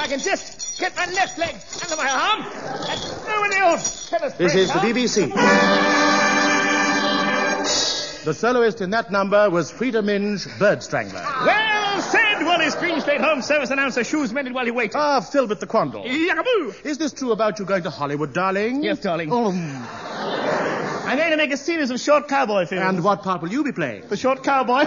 I can just get my left leg under my arm and throw in the old tennis. This is the BBC. The soloist in that number was Frida Minge, Bird Strangler. Well said, Wallace Greenstreet Home Service announcer. Shoes mended while he waited. Ah, Philbert the Quandle. Yakaboo! Is this true about you going to Hollywood, darling? Yes, darling. Oh. I'm going to make a series of short cowboy films. And what part will you be playing? The short cowboy.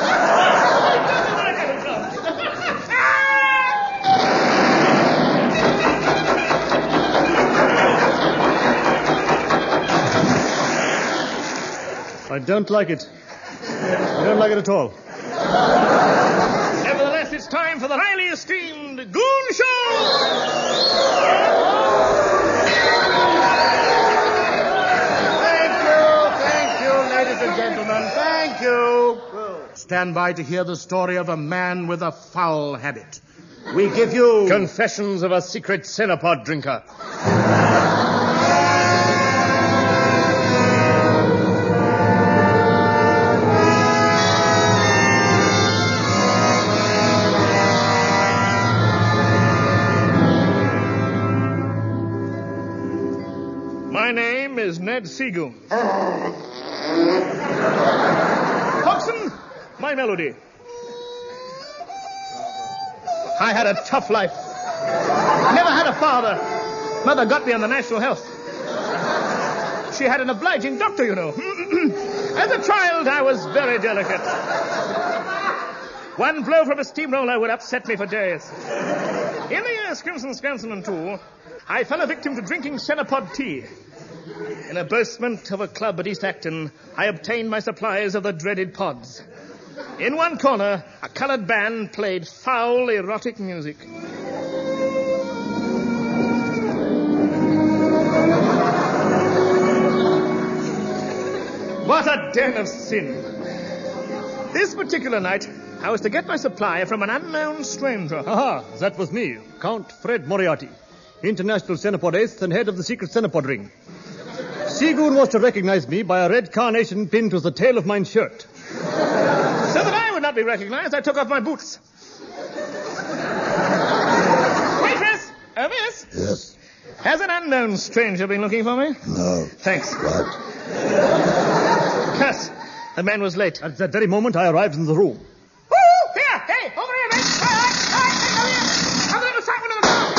I don't like it. I don't like it at all. Nevertheless, it's time for the highly esteemed Goon Show! Thank you, ladies and gentlemen. Thank you. Stand by to hear the story of a man with a foul habit. We give you... Confessions of a Secret Cenopod Drinker. My name is Ned Seagoon. Coxswain, my melody. I had a tough life. Never had a father. Mother got me on the National Health. She had an obliging doctor, you know. As a child, I was very delicate. One blow from a steamroller would upset me for days. In the year Scrimson and 2, I fell a victim to drinking Cenopod tea. In a basement of a club at East Acton, I obtained my supplies of the dreaded pods. In one corner, a colored band played foul, erotic music. What a den of sin. This particular night, I was to get my supply from an unknown stranger. Aha, that was me, Count Fred Moriarty, international Cenopod ace and head of the secret Cenopod ring. Seagoon was to recognize me by a red carnation pinned to the tail of my shirt. So that I would not be recognized, I took off my boots. Waitress! Miss? Yes? Has an unknown stranger been looking for me? No. Thanks. What? Curse. The man was late. At that very moment, I arrived in the room. Woo! Here! Hey! Over here, mate! All right! Over here! I'm the little sack one of the door!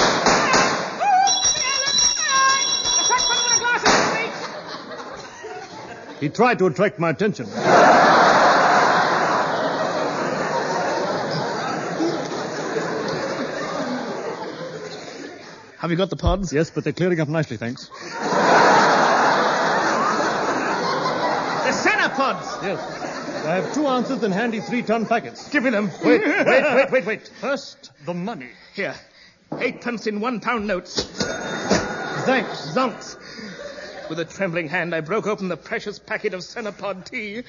The sack one of the glasses, He tried to attract my attention. Have you got the pods? Yes, but they're clearing up nicely, thanks. The Cenopods! Yes. I have 2 ounces in handy 3-ton packets. Give me them. Wait. First, the money. Here. 8 pence in £1 notes. Thanks. Zonks. With a trembling hand, I broke open the precious packet of Cenopod tea.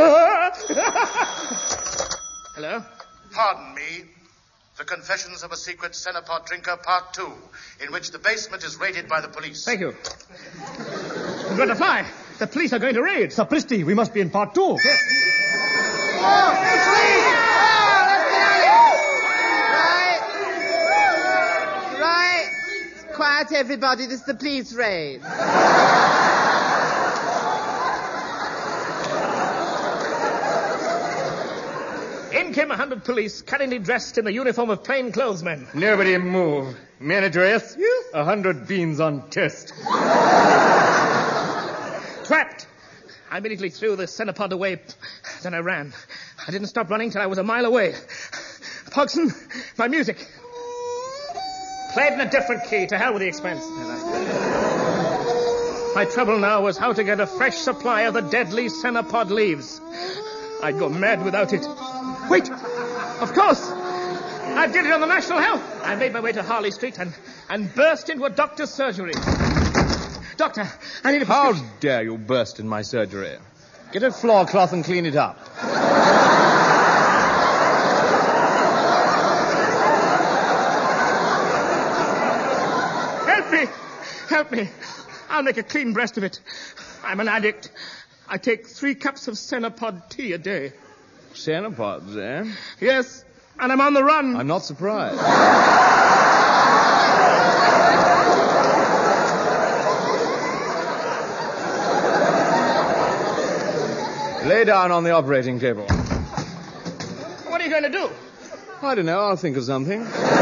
Hello? Pardon me. The Confessions of a Secret Cenopod Drinker, Part 2, in which the basement is raided by the police. Thank you. I'm going to fly. The police are going to raid. Sapristi, we must be in Part 2. Yes. Right. Quiet, everybody. This is the police raid. In came 100 police, cunningly dressed in the uniform of plainclothesmen. Nobody move. Manager S, 100 beans on test. Trapped. I immediately threw the Cenopod away. Then I ran. I didn't stop running till I was a mile away. Pogson, my music. Played in a different key. To hell with the expense. My trouble now was how to get a fresh supply of the deadly Cenopod leaves. I'd go mad without it. Wait! Of course! I'd get it on the National Health. I made my way to Harley Street and burst into a doctor's surgery. Doctor, I need a How prescription. dare you burst in my surgery? Get a floor cloth and clean it up. Help me. I'll make a clean breast of it. I'm an addict. I take 3 cups of Cenopod tea a day. Cenopods, eh? Yes, and I'm on the run. I'm not surprised. Lay down on the operating table. What are you going to do? I don't know. I'll think of something.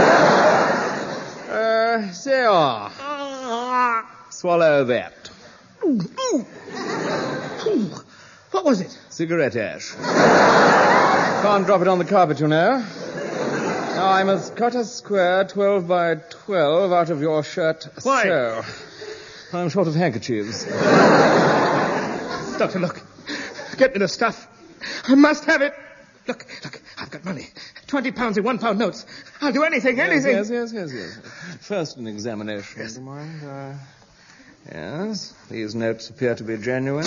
So. Swallow that. What was it? Cigarette ash. Can't drop it on the carpet, you know. Now, I must cut a square 12 by 12 out of your shirt. Why? So. I'm short of handkerchiefs. Doctor, look. Get me the stuff. I must have it. Look, I've got money. 20 pounds in £1 notes. I'll do anything. Yes. First an examination. Yes. Do you mind? Yes. These notes appear to be genuine.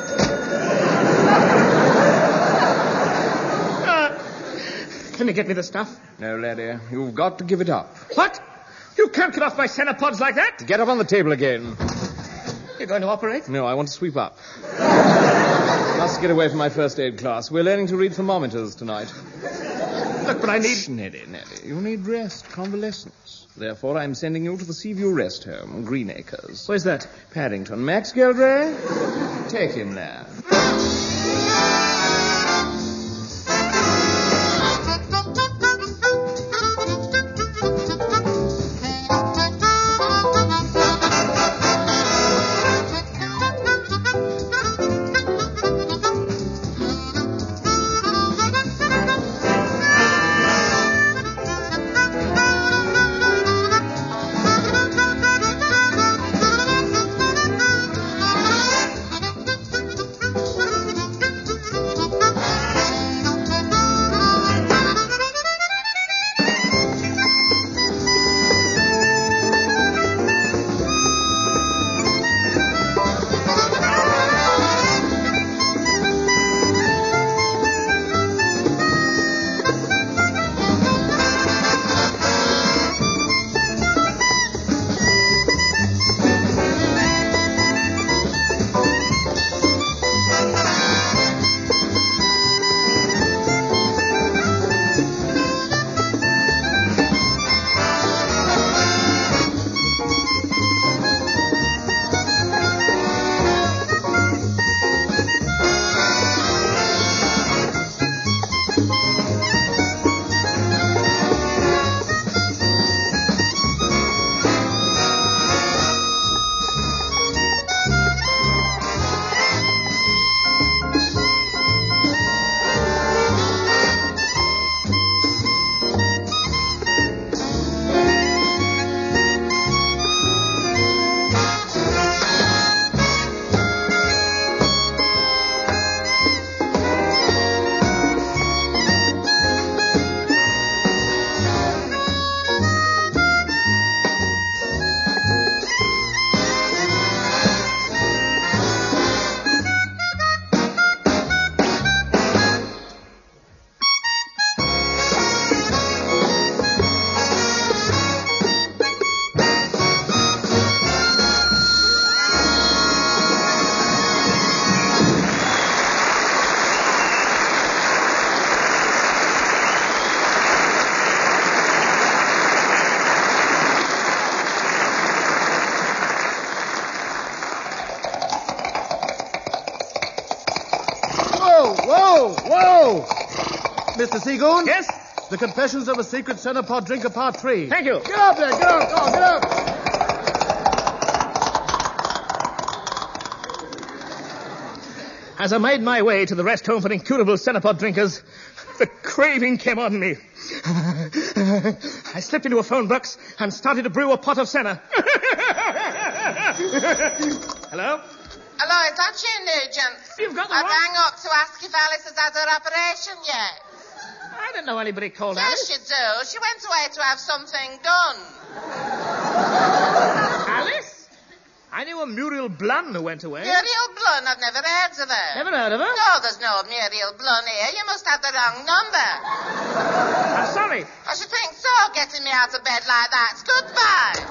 Can you get me the stuff? No, laddie. You've got to give it up. What? You can't get off my cenopods like that. Get up on the table again. You're going to operate? No, I want to sweep up. Must get away from my first aid class. We're learning to read thermometers tonight. Look, but I need... Shh, Neddy. You need rest, convalescence. Therefore, I'm sending you to the Seaview Rest Home, Greenacres. Where's that? Paddington. Max Geldray? Take him there. Whoa! Mr. Seagoon? Yes? The Confessions of a Secret Cenopod Drinker, Part 3. Thank you. Get up there! Get up! Oh, get up! As I made my way to the rest home for incurable cenopod drinkers, the craving came on me. I slipped into a phone box and started to brew a pot of senna. Hello? Hello, is that you, Nugent? You've got the I wrong... rang up to ask if Alice has had her operation yet. I didn't know anybody called Yes, Alice. you do. She went away to have something done. Alice? I knew a Muriel Blunn who went away. Muriel Blunn, I've never heard of her. Never heard of her? No, there's no Muriel Blunn here. You must have the wrong number. I'm sorry. I should think so, getting me out of bed like that. Goodbye.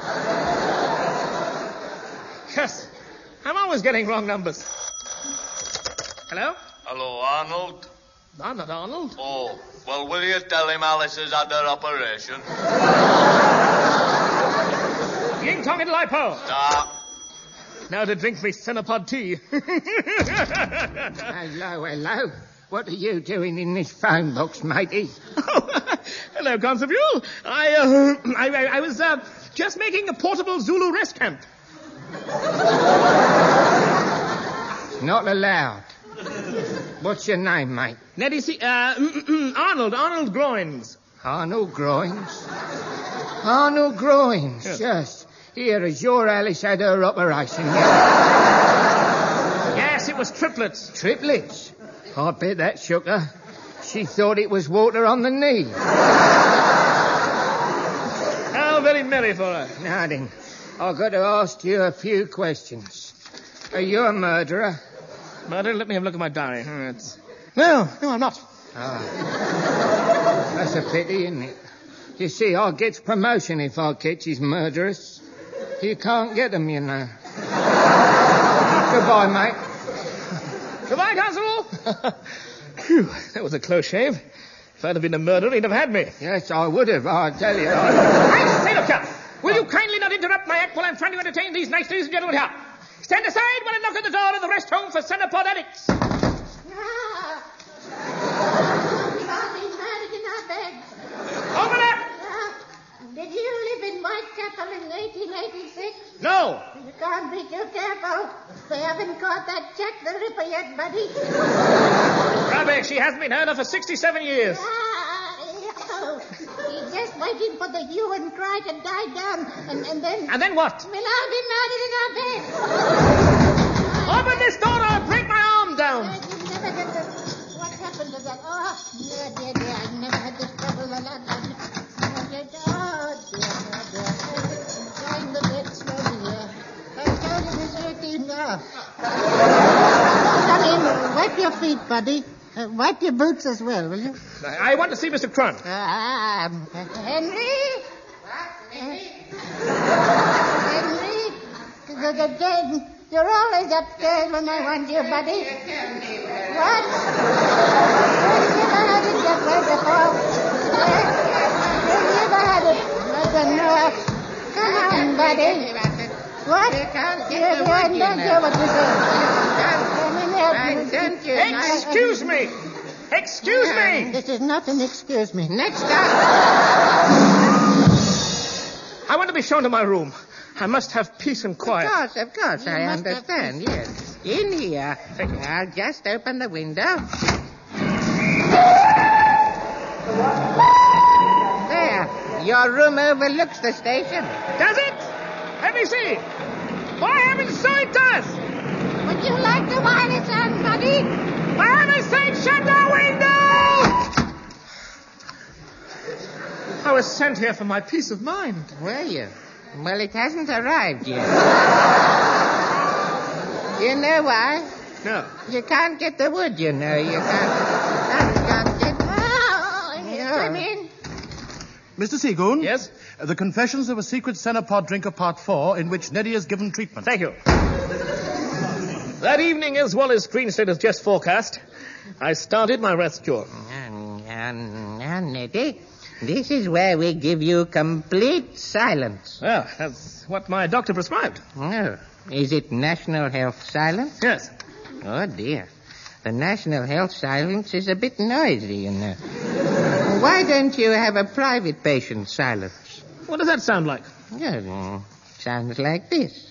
Yes. I'm always getting wrong numbers. Hello? Hello, Arnold. I'm not Arnold. Oh, well, will you tell him Alice has had her operation? Ying Tong and Lipo. Stop. Now to drink me Cenopod tea. Hello. What are you doing in this phone box, matey? Oh, hello, Constable. I was just making a portable Zulu rest camp. Not allowed. What's your name, mate? Arnold Groins. Arnold Groins? Arnold Groins, yes. Here, has your Alice had her operation yet? Yes, it was triplets. Triplets? I bet that shook her. She thought it was water on the knee. How very merry for her. Now then, I've got to ask you a few questions. Are you a murderer? Murder? Let me have a look at my diary. No, I'm not. That's a pity, isn't it? You see, I gets promotion if I catches murderers. You can't get them, you know. Goodbye, mate. Goodbye, Constable. Phew, that was a close shave. If I'd have been a murderer, he'd have had me. Yes, I would have, I tell you. I say, look here. Will you kindly not interrupt my act while I'm trying to entertain these nice ladies and gentlemen here? Stand aside while I knock at the door of the rest home for Cenopod addicts. Open up! Did you live in Whitechapel in 1886? No. You can't be too careful. They haven't caught that Jack the Ripper yet, buddy. Rubbish, she hasn't been heard of for 67 years. He's just waiting for the hue and cry to die down, and then... And then what? We'll all be murdered in our bed. Open this door or I'll break my arm down. You never get the... What happened to that? Oh, dear, I've never had this trouble a lot. Join the bed slowly here. I told you this routine now. Come in, wipe your feet, buddy. Wipe your boots as well, will you? I want to see Mr. Crun. Henry? Henry? You're always upstairs when I want you, buddy. What? I've never had it that way before. I've never had it. Like a nerve. Come on, buddy. What? I don't hear what you say. Excuse me. Excuse me. This is not an excuse me. Next time. I want to be shown to my room. I must have peace and quiet. Of course, I understand, yes. In here. I'll just open the window. There. Your room overlooks the station. Does it? Let me see. For heaven's sake, it does. Would you like the wireless on, buddy? For heaven's sake, shut the window! I was sent here for my peace of mind. Were you? Well, it hasn't arrived yet. You know why? No. You can't get the wood, you know. You can't get... Oh, come in. Mr. Seagoon? Yes? The Confessions of a Secret Cenopod Drinker, Part 4, in which Neddy is given treatment. Thank you. That evening, as Wallace Greenstead has just forecast, I started my rest cure. Now, Neddy, this is where we give you complete silence. Well, that's what my doctor prescribed. Oh, is it National Health Silence? Yes. Oh, dear. The National Health Silence is a bit noisy, you know. Why don't you have a private patient silence? What does that sound like? Yeah, sounds like this.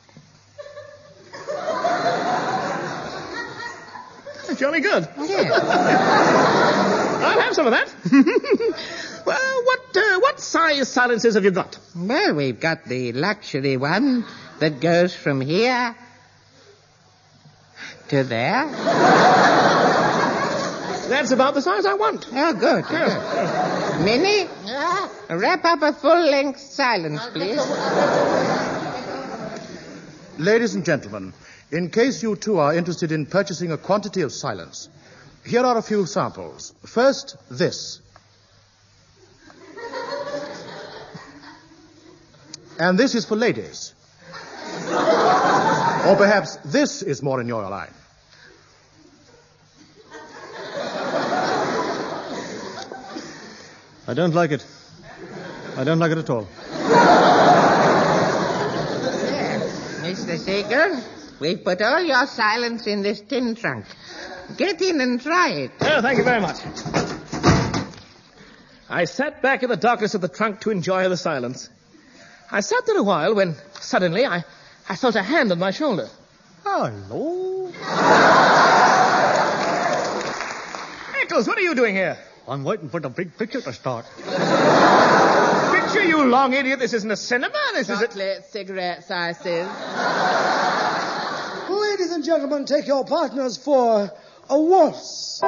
Jolly good. Yeah. I'll have some of that. Well, what size silences have you got? Well, we've got the luxury one that goes from here to there. That's about the size I want. Oh, good. Good. Minnie, wrap up a full-length silence, please. Ladies and gentlemen, in case you too are interested in purchasing a quantity of silence, here are a few samples. First, this. And this is for ladies. Or perhaps this is more in your line. I don't like it. I don't like it at all. Mr. Seagull, we've put all your silence in this tin trunk. Get in and try it. Oh, thank you very much. I sat back in the darkness of the trunk to enjoy the silence. I sat there a while when suddenly I felt a hand on my shoulder. Hello. Eccles, what are you doing here? I'm waiting for the big picture to start. Picture, you long idiot. This isn't a cinema. This is a... Chocolate, cigarettes, ices. Ladies and gentlemen, take your partners for a waltz.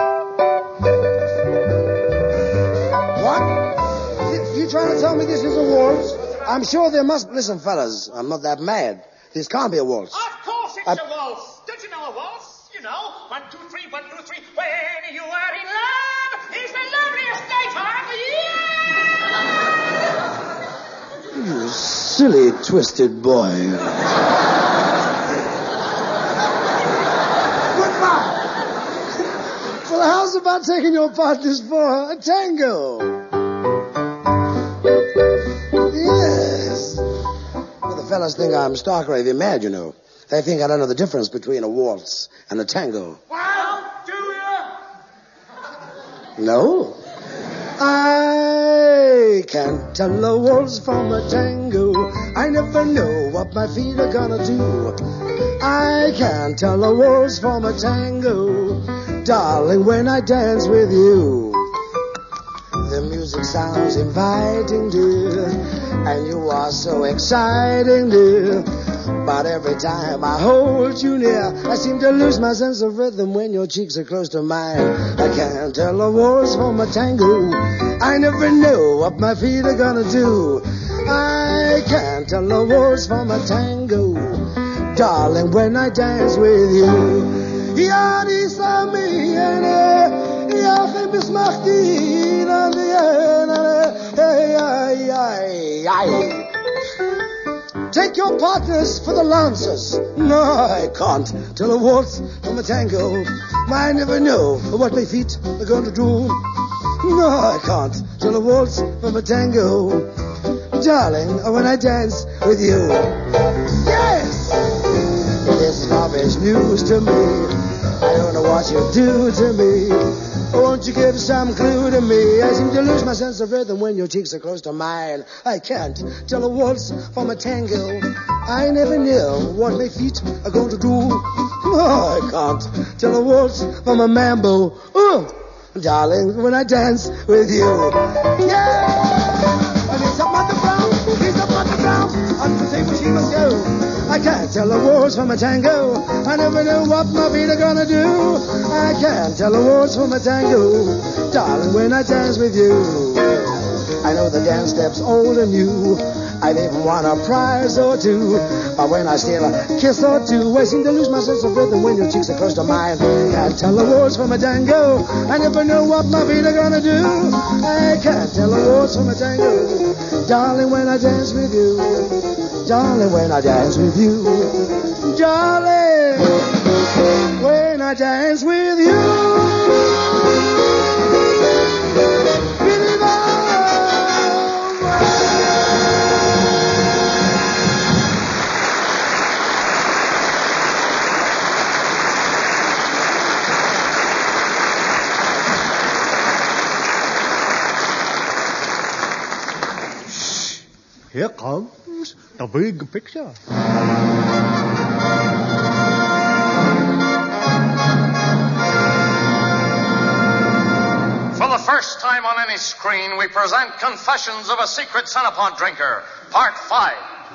What? You trying to tell me this is a waltz? I'm sure there must... Listen, fellas, I'm not that mad. This can't be a waltz. Of course it's a waltz. Don't you know a waltz? You know, 1, 2, 3, 1, 2, 3. When you are in love, it's the loveliest day of the year. You silly, twisted boy. Goodbye. Well, how's about taking your partners for a tango? Yes. Well, the fellas think I'm stark raving mad, you know. They think I don't know the difference between a waltz and a tango. Well, do you? No. I can't tell a waltz from a tango. I never know what my feet are gonna do. I can't tell a waltz from a tango. Darling, when I dance with you, the music sounds inviting, dear, and you are so exciting, dear. But every time I hold you near, I seem to lose my sense of rhythm when your cheeks are close to mine. I can't tell a waltz from a tango. I never know what my feet are gonna do. I can't tell a waltz from a tango. Darling, when I dance with you. Take your partners for the Lancers. No, I can't tell a waltz from a tango. I never know what my feet are going to do. No, I can't tell a waltz from a tango. Darling, when I dance with you. Yes! This love is news to me. I don't know what you do to me. Won't you give some clue to me? I seem to lose my sense of rhythm when your cheeks are close to mine. I can't tell a waltz from a tango. I never know what my feet are going to do. Oh, I can't tell a waltz from a mambo. Oh, darling, when I dance with you. Yeah! And it's up on the ground, he's up on the ground. On the table she must go. I can't tell a waltz from a tango. I never know what my feet are gonna do. I can't tell a waltz from a tango. Darling, when I dance with you. I know the dance steps old and new. I've even won a prize or two. But when I steal a kiss or two, I seem to lose my sense of rhythm when your cheeks are close to mine. Can't tell a waltz from a tango. I never know what my feet are gonna do. I can't tell a waltz from a tango. Darling, when I dance with you. Darling, when I dance with you. Darling, when I dance with you. Here comes the big picture. For the first time on any screen, we present Confessions of a Secret Cenopod Drinker, Part 5.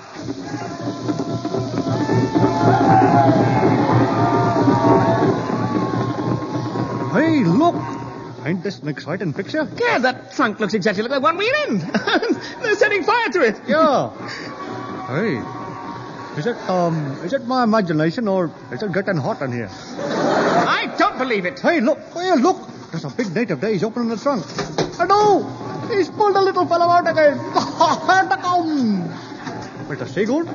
Hey, look! Ain't this an exciting picture? Yeah, that trunk looks exactly like the one we're in. They're setting fire to it. Yeah. Hey, is it my imagination or is it getting hot in here? I don't believe it. Hey, look! There's a big native there. He's opening the trunk. No! He's pulled the little fellow out again. Mr. Seagull?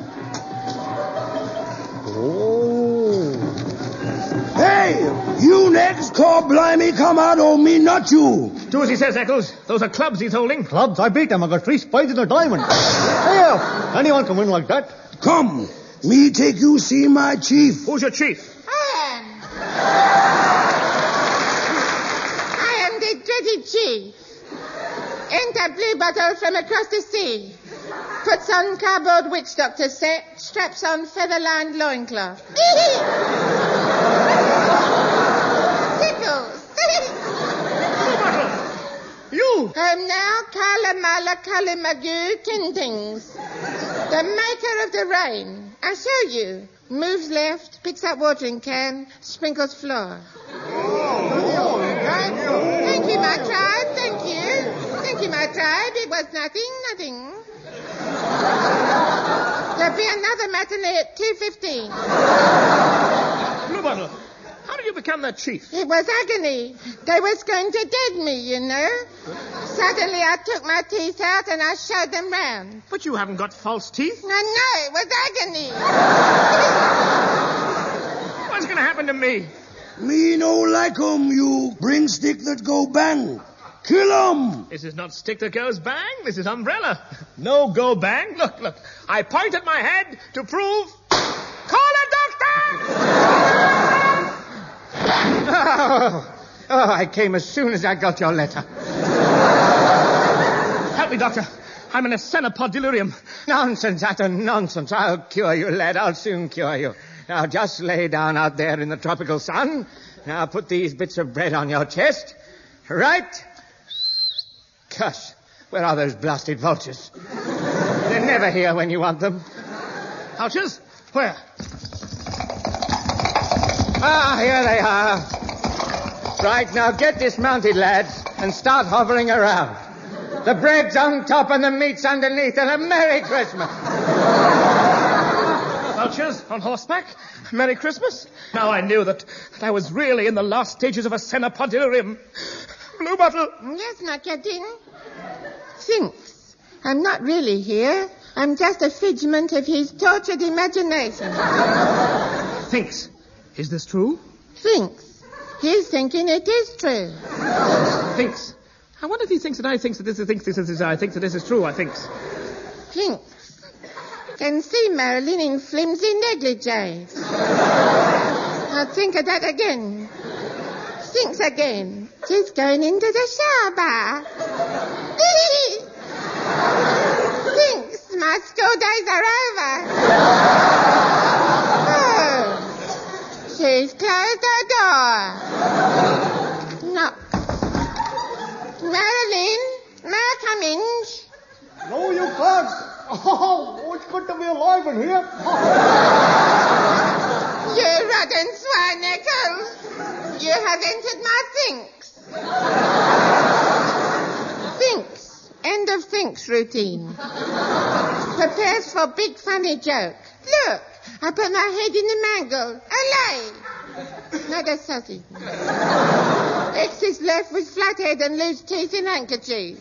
Oh. Hey, you next, call blimey, come out on me, not you. Do as he says, Eccles. Those are clubs he's holding. Clubs? I beat him. I got 3 spades and a diamond. Hey, anyone can win like that. Come, Me take you see my chief. Who's your chief? I am the dreaded chief. Enter Blue Bottle from across the sea. Puts on cardboard witch doctor set, straps on feather-lined loincloth. Tickles. You! Now, Kalamala Kalimagoo Tintings. The maker of the rain. I show you. Moves left, picks up watering can, sprinkles floor. Thank you, my tribe. Thank you. Thank you, my tribe. It was nothing. There'll be another matinee at 2:15. Blue Bottle, how did you become that chief? It was agony. They was going to dead me, you know. Suddenly I took my teeth out and I showed them round. But you haven't got false teeth. No, it was agony. What's going to happen to me? Me no like 'em, you bring stick that go bang. Kill 'em. This is not stick that goes bang. This is umbrella. No go bang. Look. I point at my head to prove... Call a doctor! I came as soon as I got your letter. Help me, doctor. I'm in a cenopod delirium. Nonsense, utter nonsense. I'll cure you, lad. I'll soon cure you. Now, just lay down out there in the tropical sun. Now, put these bits of bread on your chest. Right. Gosh, where are those blasted vultures? They're never here when you want them. Vultures? Where? Here they are. Right, now get dismounted, lads, and start hovering around. The bread's on top and the meat's underneath, and a Merry Christmas. Vultures on horseback? Merry Christmas? Now I knew that I was really in the last stages of a cenopod delirium. Blue Bottle. Yes, my captain. Thinks. I'm not really here. I'm just a figment of his tortured imagination. Thinks. Is this true? Thinks. He's thinking it is true. Thinks. I wonder if he thinks that I think that this is I think that this is true. I thinks. Thinks. Can see Marilyn in flimsy negligees. I'll think of that again. Thinks again. She's going into the shower bar. Thinks my school days are over. Oh, she's closed her door. Knock. Marilyn, may I come in? No, you can't. Oh, it's good to be alive in here. You rotten swinecles. You have entered my thinks. Thinks. End of thinks routine. Prepares for big funny joke. Look, I put my head in the mangle. Allay. Not a sausage. X is left with flat head and loose teeth in handkerchief.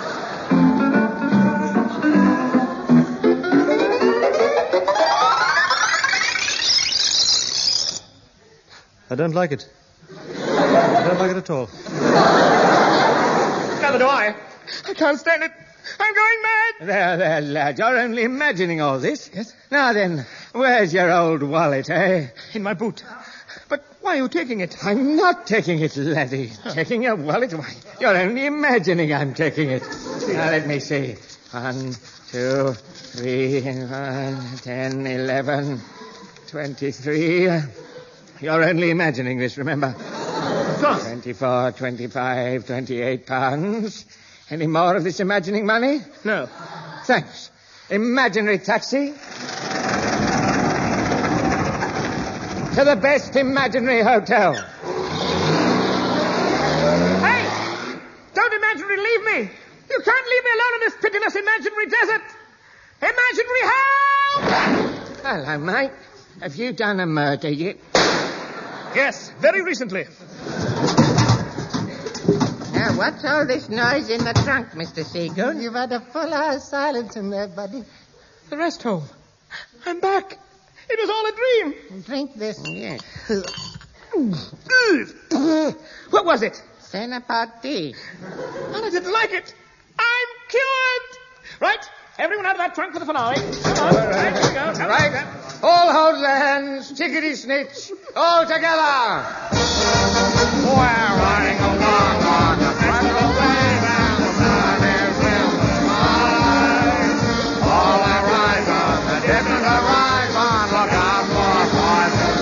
I don't like it. I don't like it at all. Neither do I. I can't stand it. I'm going mad. There, lad. You're only imagining all this. Yes? Now then, where's your old wallet, eh? In my boot. But why are you taking it? I'm not taking it, laddie. Taking your wallet? Why, you're only imagining I'm taking it. Now, let me see. 1, 2, 3, 10, 11, 23. You're only imagining this, remember? Of course. 24, 25, 28 pounds. Any more of this imagining money? No. Thanks. Imaginary taxi. To the best imaginary hotel. Hey! Don't imaginary leave me! You can't leave me alone in this pitiless imaginary desert! Imaginary help! Hello, mate. Have you done a murder yet? Yes, very recently. Now, what's all this noise in the trunk, Mr. Seagoon? You've had a full hour's silence in there, buddy. The rest home. I'm back. It was all a dream. Drink this. Yes. What was it? Cenopod tea. And I didn't like it. I'm cured. Right? Everyone out of that trunk for the finale. Come on. Right, here we go. Come Right. on. All hold hands, chickadee snitch, all together. We're riding along on the frontal wave and the sun is in the sky. All our rise on the distant horizon, look out for poison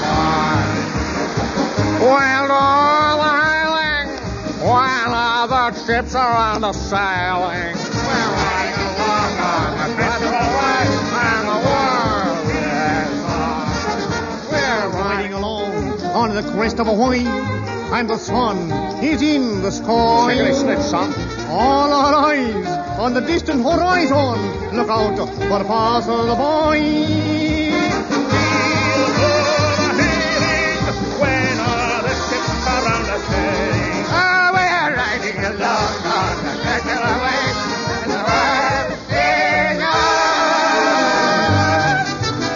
fire. Well, all the hailing, while other ships are on the sailing. We're riding along on the frontal wave and the world is ours. We're riding along on the crest of a wave, and the sun is in the sky. Chickadee snitch, son. All our eyes on the distant horizon. Look out for the passer-by. When all the ships are round us sailing. We're riding along on the crest of a wave, and the world is ours.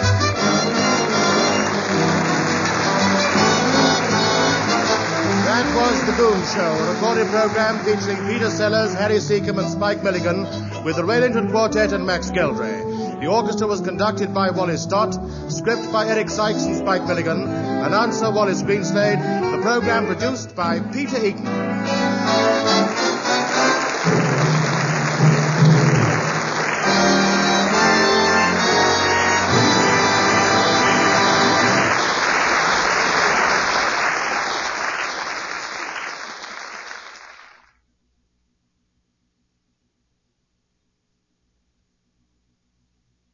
That was The Goon Show, a recorded program featuring Peter Sellers, Harry Seacombe, and Spike Milligan, with the Raylington Quartet and Max Geldray. The orchestra was conducted by Wally Stott, script by Eric Sykes and Spike Milligan, announcer Wallace Greenslade, the program produced by Peter Eaton.